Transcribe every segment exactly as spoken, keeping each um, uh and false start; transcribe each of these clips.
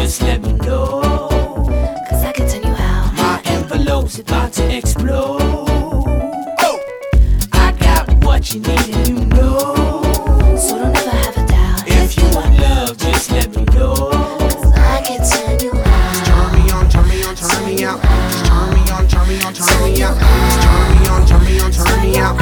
just let me know. Cause I can tell you how. My envelope's about to explode. Oh, I got what you need and you know. So don't ever have a doubt. If you want love, just let me know. Cause I can tell you how. Turn me on, turn me on, turn me out. Turn me on, turn me on, turn me out. Turn me on, turn me on, turn me out.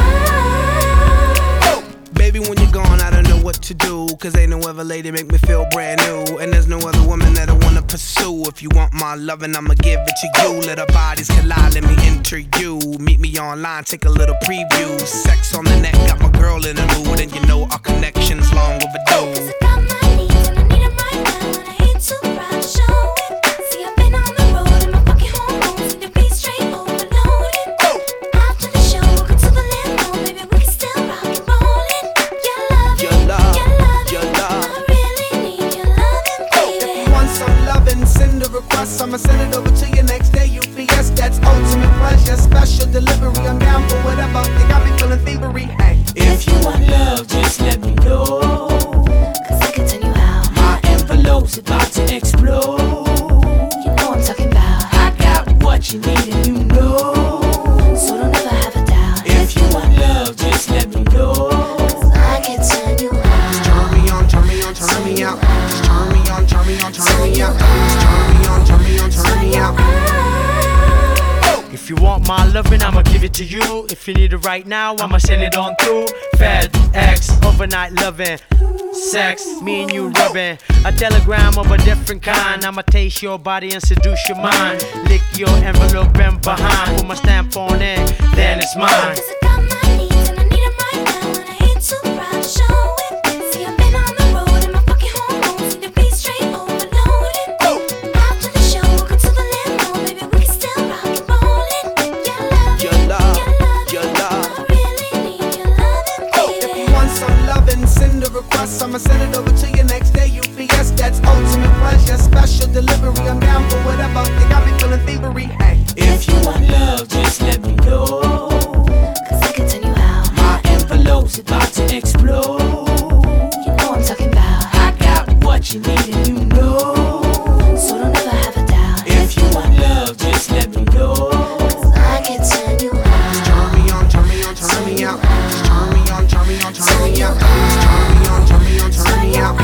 Baby, when you're gone, I don't know what to do. Cause ain't no other lady make me feel brand new. And there's no other woman that I wanna pursue. If you want my loving, I'ma give it to you. Let our bodies collide, let me enter you. Meet me online, take a little preview. Sex on the neck, got my girl in the mood. And you know our connection's long overdue. I'ma send it over to you next day, U P S. That's ultimate pleasure, special delivery. I'm down for whatever. You got me feeling thievery. Hey, if you want love, just let me know. Cause I can tell you how. My envelope's about to explode. You know I'm talking about. I got what you need and you know. So don't ever have a doubt. If you want love, just let me know. Cause I can tell you how. just turn me on, turn me on, turn me out. Just turn me on, turn me on, turn me out. Just turn me on, turn me on, turn me out. If you want my loving, I'ma give it to you. If you need it right now, I'ma send it on through. FedEx, overnight loving, sex, me and you rubbing. A telegram of a different kind. I'ma taste your body and seduce your mind. Lick your envelope and behind. Put my stamp on it, then it's mine. Cause I got my needs and I need them right now. And I ain't too proud to show it. See, I've been on the road and my fucking hormones need to be straight overloaded. After the show, we'll go to the limo. Baby, we can still rock and roll it. Your love, Your love, your love, your love. I really need your loving, baby. If you want some loving, send a request. I'ma send it over to you next day, U P S. That's ultimate pleasure, special delivery. I'm down for whatever. You got me feeling thievery. Hey, if you want love, just let me know. Cause I can tell you how. My envelope's about to explode. You know I'm talking about. I got what you need and you know. So don't ever have a doubt. If you want love, just let me know. Cause I can tell you how. turn me on, turn me on, turn me out. Just turn me on, turn me on, turn me out. Just turn me on, turn me on, turn me out.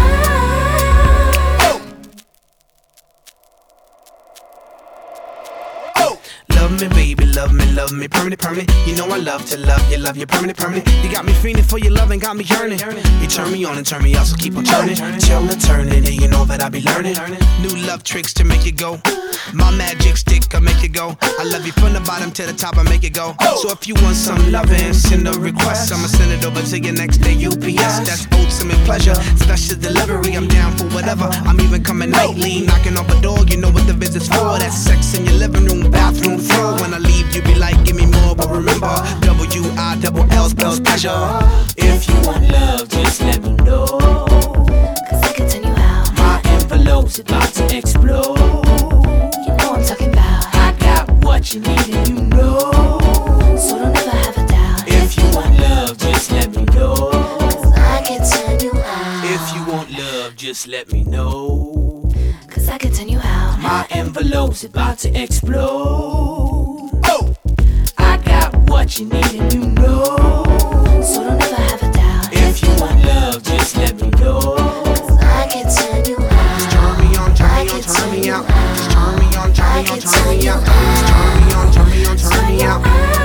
Love me, baby, love me, love me, permanent, permanent. You know I love to love you, love you, permanent, permanant. You got me feeling for your love and got me yearning. You turn me on and turn me out, so keep on turning. Till eternity, you know that I be learning. New love tricks to make it go. My magic stick, I make it go. I love you from the bottom to the top, I make it go. So if you want some loving, send a request. I'ma send it over to you next day, U P S. That's ultimate pleasure, special delivery. I'm down for whatever. I'm even coming nightly, knocking off a door. You know what the visit's for. That's sex in your living room, bathroom floor. When I leave, you be like, give me more. But remember, W I double L spells pleasure. If you want love, just let me know. Cause I can tell you how. My envelope's about to explode. You know I'm talking about. I got what you need and you know. So don't ever have a doubt. If you want love, just let me know. Cause I can tell you how. If you want love, just let me know. Cause I can tell you how. My envelope's about to explode. Oh, I got what you need and you know. So don't ever have a doubt. If you want love, just let me know. Cause I can tell you how. Turn me on, turn me on, turn me out. Just turn me on, turn me on, turn me out. Just turn me on, turn me on, turn me out.